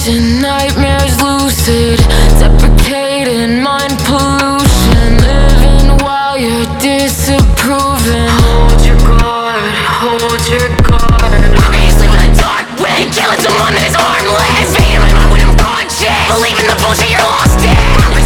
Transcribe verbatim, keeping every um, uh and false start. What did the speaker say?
vision, nightmares lucid, deprecating mind pollution, living while you're disapproving. Hold your guard, hold your guard. Obviously with a dark wind, killing someone that is harmless, feeding my mind when I'm conscious, believing the bullshit you're lost in.